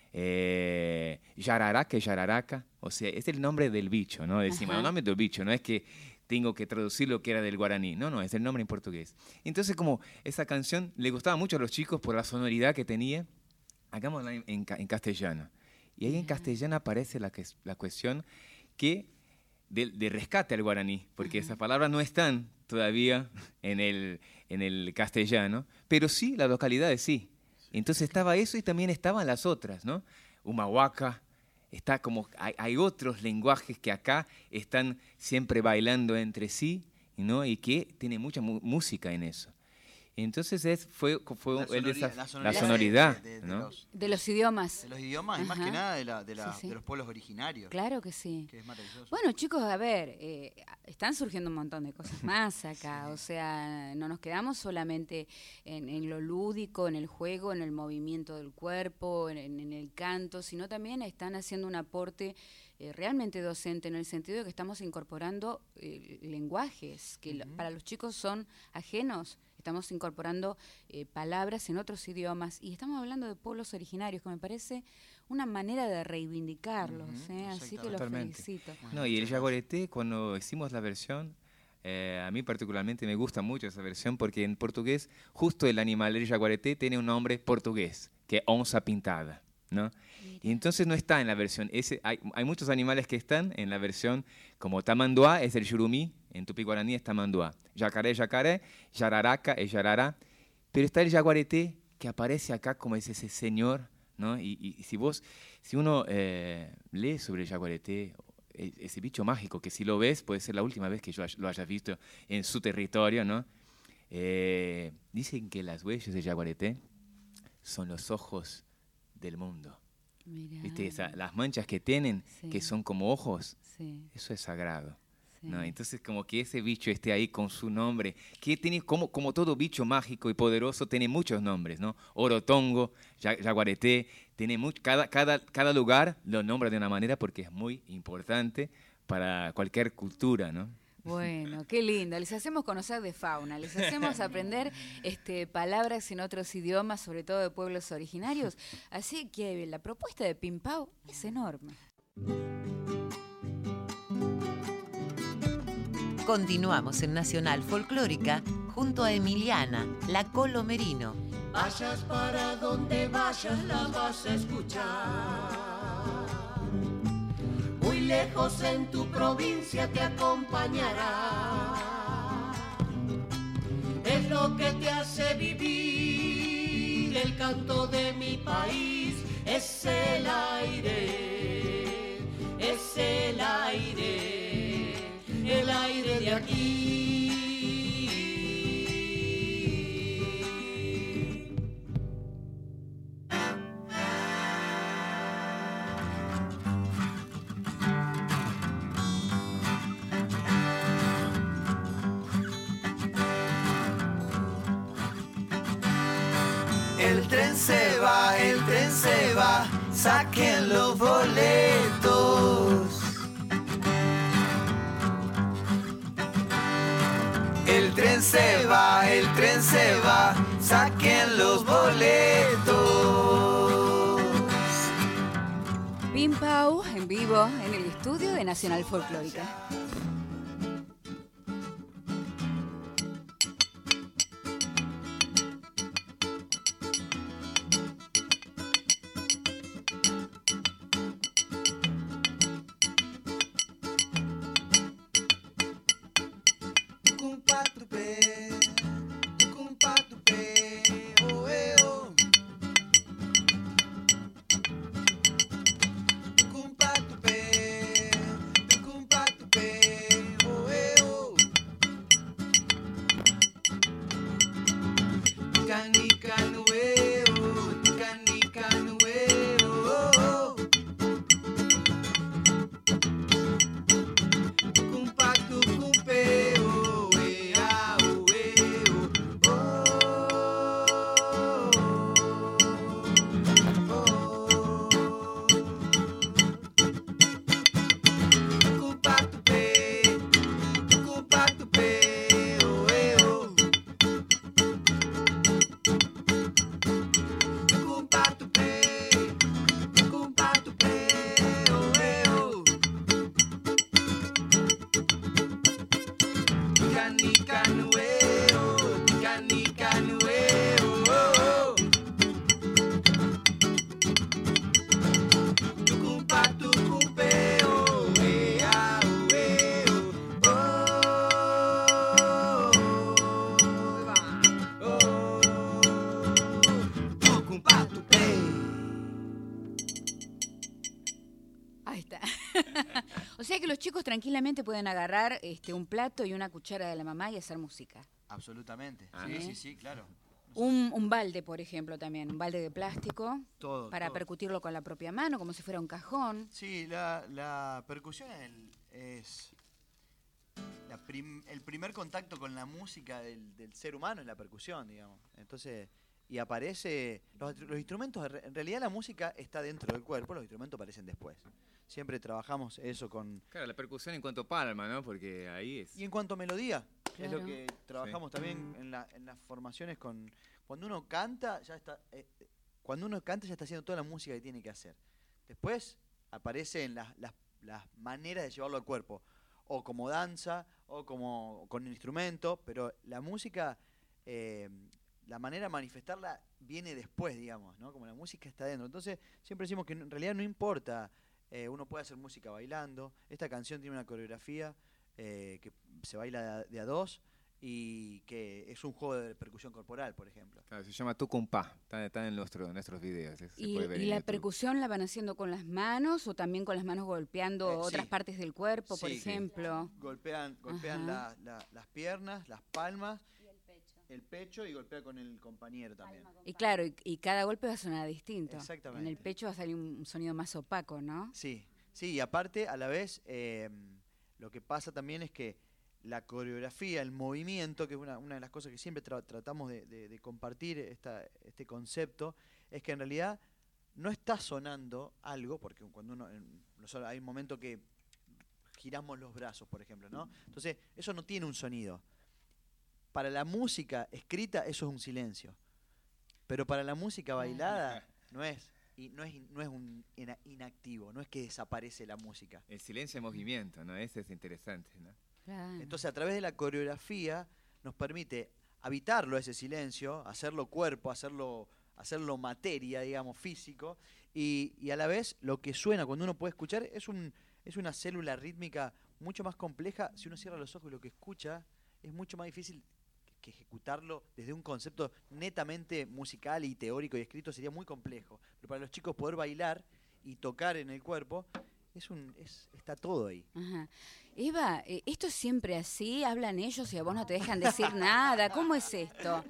Eh, yararaca, yararaca, o sea, es el nombre del bicho, ¿no? Decimos, el nombre del bicho, no es que tengo que traducir lo que era del guaraní, no, no, es el nombre en portugués. Entonces, como esa canción le gustaba mucho a los chicos por la sonoridad que tenía, hagámosla en, en, en castellano. Y ahí en castellano aparece la, que, la cuestión que de, de rescate al guaraní, porque esas palabras no están todavía en el, en el castellano, pero sí, las localidades sí. Entonces estaba eso y también estaban las otras, ¿no? Humahuaca, está como, hay, hay otros lenguajes que acá están siempre bailando entre sí, ¿no? Y que tiene mucha mu- música en eso. Entonces es, fue, fue la, el sonoridad, desaf- la sonoridad, la sonoridad de, de, de, ¿no? de, los, de los idiomas. de los idiomas, y más que nada de, la, de, la, sí, sí. de los pueblos originarios. Claro que sí. Que es maravilloso. Bueno, chicos, a ver, eh, están surgiendo un montón de cosas más acá. Sí. O sea, no nos quedamos solamente en, en lo lúdico, en el juego, en el movimiento del cuerpo, en, en el canto, sino también están haciendo un aporte eh, realmente docente, en el sentido de que estamos incorporando eh, lenguajes que uh-huh. lo, para los chicos son ajenos. Estamos incorporando eh, palabras en otros idiomas y estamos hablando de pueblos originarios, que me parece una manera de reivindicarlos. Uh-huh, ¿eh? Así que los felicito. No, y el jaguarete, cuando hicimos la versión, eh, a mí particularmente me gusta mucho esa versión porque en portugués, justo el animal del jaguarete tiene un nombre portugués, que es onza pintada, ¿no? Y entonces no está en la versión. Ese, hay, hay muchos animales que están en la versión, como tamanduá es el yurumí, en tupí-guaraní es tamanduá. Yacaré, yacaré, yararaca es yarará. Pero está el jaguarete que aparece acá como es ese señor, ¿no? Y, y, y si vos, si uno eh, lee sobre el jaguarete, ese bicho mágico, que si lo ves, puede ser la última vez que yo lo haya visto en su territorio, ¿no? Eh, dicen que las huellas del jaguarete son los ojos del mundo. Mirá. ¿Viste? Esa, las manchas que tienen, sí. que son como ojos, sí. eso es sagrado. Sí. ¿No? Entonces, como que ese bicho esté ahí con su nombre, que tiene, como, como todo bicho mágico y poderoso, tiene muchos nombres, ¿no? Orotongo, jaguarete, tiene mucho, cada, cada, cada lugar lo nombra de una manera porque es muy importante para cualquier cultura, ¿no? Bueno, qué lindo. Les hacemos conocer de fauna, les hacemos aprender este, palabras en otros idiomas, sobre todo de pueblos originarios. Así que la propuesta de Pimpao es enorme. Continuamos en Nacional Folclórica junto a Emiliana, la Colo Merino. Vayas para donde vayas, la vas a escuchar. Muy lejos en tu provincia te acompañará. Es lo que te hace vivir el canto de mi país. Es el aire, es el aire, el aire de aquí. El tren se va, el tren se va, saquen los boletos. El tren se va, el tren se va, saquen los boletos. Pimpao en vivo en el estudio de Nacional Folclórica. los chicos tranquilamente pueden agarrar este, un plato y una cuchara de la mamá y hacer música. Absolutamente. Ah. Sí, ¿Eh? sí, sí, claro. Un, un balde, por ejemplo, también, un balde de plástico, Todo, para todo. percutirlo con la propia mano, como si fuera un cajón. Sí, la, la percusión es, el- es la prim- el primer contacto con la música del, del ser humano, es la percusión, digamos. Entonces, y aparece, los, los instrumentos, en realidad la música está dentro del cuerpo, los instrumentos aparecen después. Siempre trabajamos eso con... Claro, la percusión en cuanto a palma, ¿no? Porque ahí es... Y en cuanto a melodía, es Claro. lo que trabajamos Sí. también en, la- en las formaciones con... Cuando uno canta, ya está... eh, eh, cuando uno canta ya está haciendo toda la música que tiene que hacer. Después aparecen las, las, las maneras de llevarlo al cuerpo. O como danza, o como con un instrumento, pero la música, eh, la manera de manifestarla viene después, digamos, ¿no? Como la música está dentro. Entonces, siempre decimos que en realidad no importa, eh, uno puede hacer música bailando. Esta canción tiene una coreografía eh, que se baila de a, de a dos y que es un juego de percusión corporal, por ejemplo. Claro, se llama Tucumpa, está, está en, nuestro, en nuestros videos. se ¿Y, puede ver y en la YouTube. percusión la van haciendo con las manos o también con las manos golpeando Eh, otras sí. partes del cuerpo, por Sí, sí. ejemplo? Golpean, golpean Ajá. la- la- las piernas, las palmas, el pecho y golpea con el compañero también. Y claro, y, y cada golpe va a sonar distinto. Exactamente. En el pecho va a salir un sonido más opaco, ¿no? Sí, sí, y aparte, a la vez, eh, lo que pasa también es que la coreografía, el movimiento, que es una, una de las cosas que siempre tra- tratamos de, de- de compartir esta, este concepto, es que en realidad no está sonando algo, porque cuando uno, en- nosotros- hay un momento que giramos los brazos, por ejemplo, ¿no? Entonces, eso no tiene un sonido. Para la música escrita, eso es un silencio. Pero para la música bailada, no es. Y no es, no es un ina- inactivo, no es que desaparece la música. El silencio en movimiento, ¿no? Ese es interesante, ¿no? Claro. Entonces, a través de la coreografía, nos permite habitarlo ese silencio, hacerlo cuerpo, hacerlo, hacerlo materia, digamos, físico, y, y a la vez lo que suena cuando uno puede escuchar es, un, es una célula rítmica mucho más compleja. Si uno cierra los ojos y lo que escucha es mucho más difícil que ejecutarlo desde un concepto netamente musical y teórico y escrito sería muy complejo. Pero para los chicos poder bailar y tocar en el cuerpo, es un es, está todo ahí. Ajá. Eva, eh, ¿esto es siempre así? ¿Hablan ellos y a vos no te dejan decir nada? ¿Cómo es esto?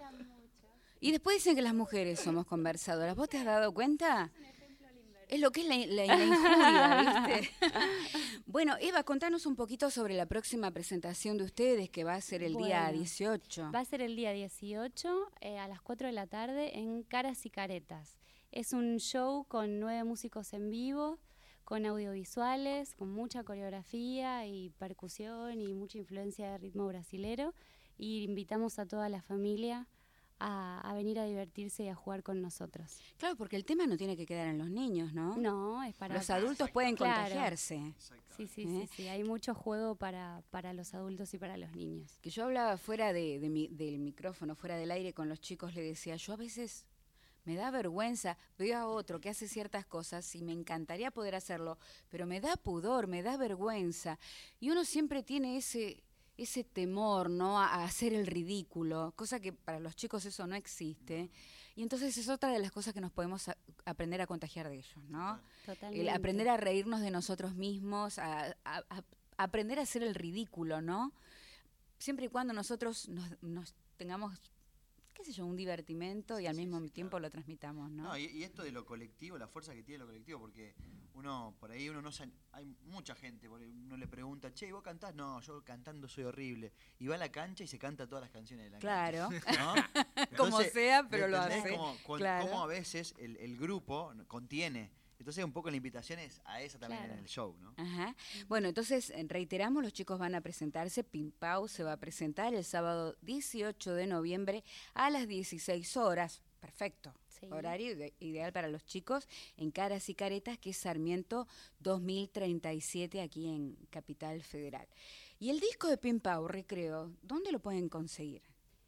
Y después dicen que las mujeres somos conversadoras. ¿Vos te has dado cuenta? Es lo que es la, la, la injuria, ¿viste? Bueno, Eva, contanos un poquito sobre la próxima presentación de ustedes, que va a ser el día Bueno, dieciocho. Va a ser el día dieciocho eh, a las cuatro de la tarde en Caras y Caretas. Es un show con nueve músicos en vivo, con audiovisuales, con mucha coreografía y percusión y mucha influencia de ritmo brasilero. Y invitamos a toda la familia a, a venir a divertirse y a jugar con nosotros. Claro, porque el tema no tiene que quedar en los niños, ¿no? No, es para... Los adultos pueden Claro. contagiarse. Sí, sí, ¿Eh? sí, sí. Hay mucho juego para, para los adultos y para los niños. Que yo hablaba fuera de, de mi- del micrófono, fuera del aire con los chicos, le decía, yo a veces me da vergüenza, veo a otro que hace ciertas cosas y me encantaría poder hacerlo, pero me da pudor, me da vergüenza. Y uno siempre tiene ese, ese temor, ¿no?, a, a hacer el ridículo, cosa que para los chicos eso no existe. Y entonces es otra de las cosas que nos podemos a- aprender a contagiar de ellos, ¿no? Totalmente. El aprender a reírnos de nosotros mismos, a, a- a aprender a hacer el ridículo, ¿no? Siempre y cuando nosotros nos, nos tengamos, qué sé yo, un divertimento y al Sí, mismo sí, tiempo claro. lo transmitamos, ¿no? No, y, y esto de lo colectivo, la fuerza que tiene lo colectivo, porque uno, por ahí uno no se, hay mucha gente, por ahí uno le pregunta, che, ¿vos cantás? No, yo cantando soy horrible. Y va a la cancha y se canta todas las canciones de la Claro. cancha. ¿no? Como Entonces, sea, pero lo ¿entendés hace. Cómo, con- Claro. cómo a veces el, el grupo contiene. Entonces un poco la invitación es a esa también Claro. en el show, ¿no? Ajá. Bueno, entonces eh, reiteramos, los chicos van a presentarse, Pimpau se va a presentar el sábado dieciocho de noviembre a las dieciséis horas. Perfecto. Sí. Horario ide- ideal para los chicos en Caras y Caretas, que es Sarmiento dos mil treinta y siete aquí en Capital Federal. Y el disco de Pimpau, Recreo, ¿dónde lo pueden conseguir?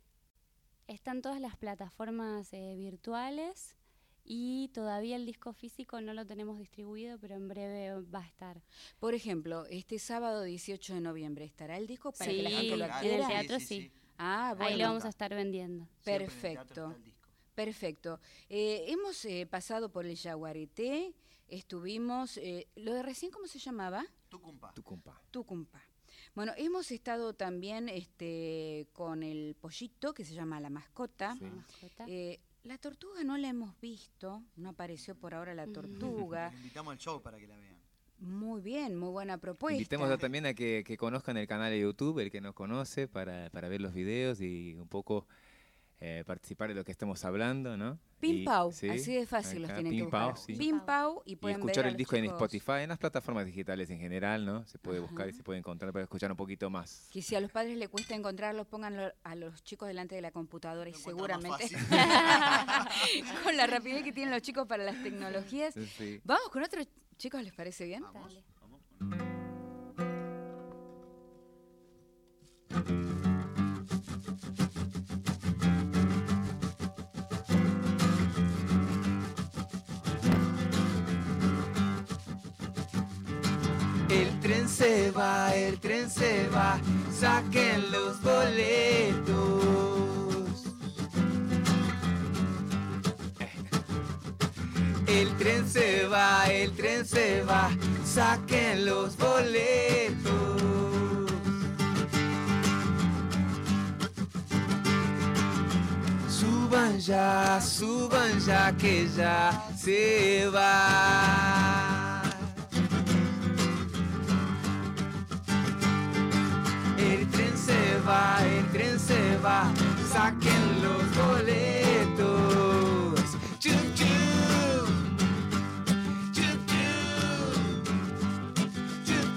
Están todas las plataformas eh, virtuales y todavía el disco físico no lo tenemos distribuido, pero en breve va a estar. Por ejemplo, este sábado dieciocho de noviembre, ¿estará el disco para Sí, que la gente lo en el adquiera? teatro sí. Ah, bueno. Ahí lo vamos a estar vendiendo. Siempre en el teatro Perfecto. está el disco. Perfecto. Eh, hemos eh, pasado por el Yaguareté, estuvimos, eh, lo de recién, ¿cómo se llamaba? Tucumpa. Tucumpa. Tucumpa. Bueno, hemos estado también este, con el pollito, que se llama La Mascota. Sí. La mascota. Eh, la tortuga no la hemos visto, no apareció por ahora la tortuga. Les invitamos al show para que la vean. Muy bien, muy buena propuesta. Invitemos a- también a que, que conozcan el canal de YouTube, el que nos conoce, para, para ver los videos y un poco eh, participar de lo que estamos hablando, ¿no? Pim Y- Pau, sí, así de fácil los acá, tienen Pim que Pau, buscar. sí. Pim Pau y Y pueden escuchar ver a el los disco en chicos. Spotify, en las plataformas digitales en general, ¿no? Se puede buscar y Ajá. se puede encontrar para escuchar un poquito más. Que si a los padres les cuesta encontrarlos, pónganlo a los chicos delante de la computadora y Lo encuentran seguramente más con la rapidez que tienen los chicos para las tecnologías. Sí. Vamos con otros chicos, ¿les parece bien? Vamos, vamos. El tren se va, el tren se va, saquen los boletos. El tren se va, el tren se va, saquen los boletos. Suban ya, suban ya que ya se va. El tren se va, el tren se va, saquen los boletos. Chup, chup. Chup, chup. Chup,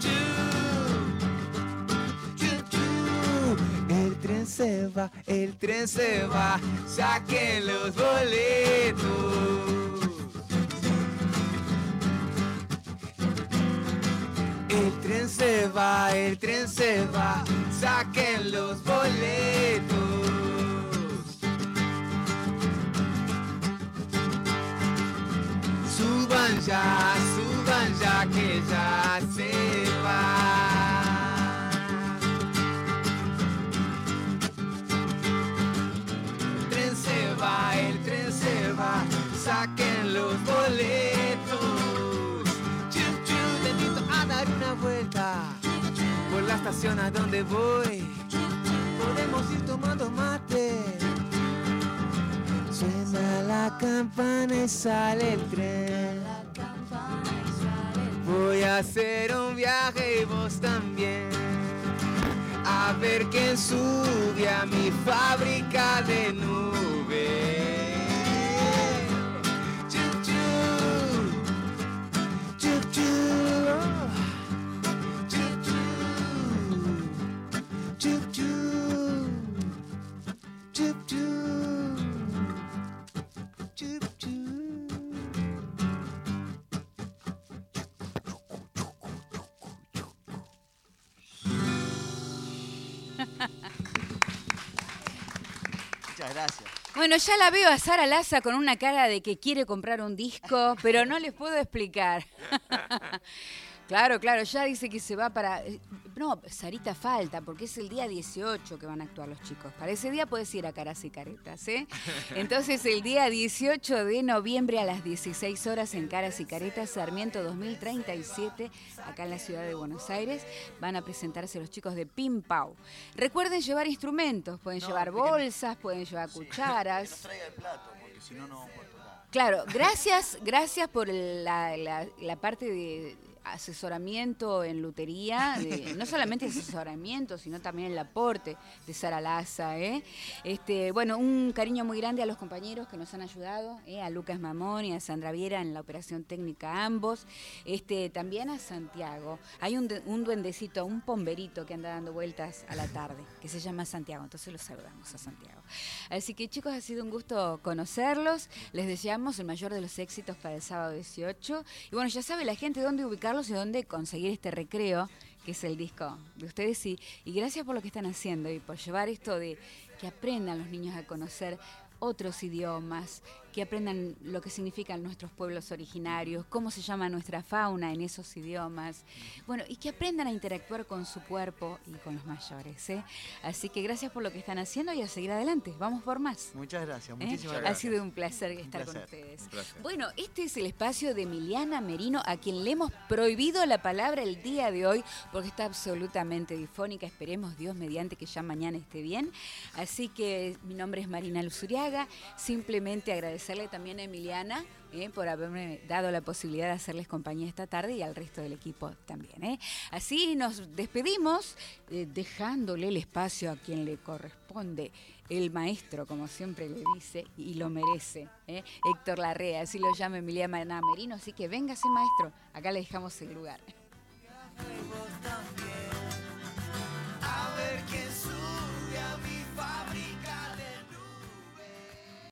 chup. Chup, chup. El tren se va, el tren se va, saquen los boletos. El tren se va, el tren se va, saquen los boletos. Suban ya, suban ya que ya se va. El tren se va, el tren se va, saquen los boletos. Chup, chup, te invito a dar una vuelta por la estación a donde voy. Podemos ir tomando mate. Suena la campana y sale el tren. Voy a hacer un viaje y vos también. A ver quién sube a mi fábrica de nubes. Chup, chup. Chup, chup. Chup, chup. Chup, chup. Chup, chup. Chup, chup. Muchas gracias. Bueno, ya la veo a Sara Laza con una cara de que quiere comprar un disco, pero no les puedo explicar. Claro, claro, ya dice que se va para... No, Sarita falta, porque es el día dieciocho que van a actuar los chicos. Para ese día puedes ir a Caras y Caretas, ¿eh? Entonces, el día dieciocho de noviembre a las dieciséis horas en Caras y Caretas, Sarmiento dos mil treinta y siete, acá en la ciudad de Buenos Aires, van a presentarse los chicos de Pim Pau. Recuerden llevar instrumentos, pueden No, llevar explíqueme. bolsas, pueden llevar Sí. Que cucharas. nos traiga el plato, porque si no, no vamos a poder tocar. Claro, gracias, gracias por la, la, la parte de asesoramiento en lutería, de- no solamente asesoramiento, sino también el aporte de Sara Laza, ¿eh? Este, bueno, un cariño muy grande a los compañeros que nos han ayudado, ¿eh? A Lucas Mamón y a Sandra Viera en la operación técnica ambos, este, también a Santiago. Hay un, de- un duendecito, un pomberito que anda dando vueltas a la tarde, que se llama Santiago, entonces los saludamos a Santiago. Así que chicos, ha sido un gusto conocerlos, les deseamos el mayor de los éxitos para el sábado dieciocho, y bueno, ya sabe la gente dónde ubicarlos y dónde conseguir este recreo, que es el disco de ustedes, y, y gracias por lo que están haciendo y por llevar esto de que aprendan los niños a conocer otros idiomas, que aprendan lo que significan nuestros pueblos originarios, cómo se llama nuestra fauna en esos idiomas, bueno, y que aprendan a interactuar con su cuerpo y con los mayores, ¿eh? Así que gracias por lo que están haciendo y a seguir adelante, vamos por más. Muchas gracias, ¿Eh? muchísimas Ha gracias. sido un placer estar Un placer, con ustedes. un placer. Bueno, este es el espacio de Emiliana Merino, a quien le hemos prohibido la palabra el día de hoy, porque está absolutamente difónica. Esperemos, Dios mediante, que ya mañana esté bien. Así que mi nombre es Marina Luzuriaga. Simplemente agradecerle también a Emiliana eh, por haberme dado la posibilidad de hacerles compañía esta tarde y al resto del equipo también. Eh. Así nos despedimos, eh, dejándole el espacio a quien le corresponde, el maestro, como siempre le dice, y lo merece, eh, Héctor Larrea, así lo llama Emiliana Merino. Así que véngase, maestro, acá le dejamos el lugar.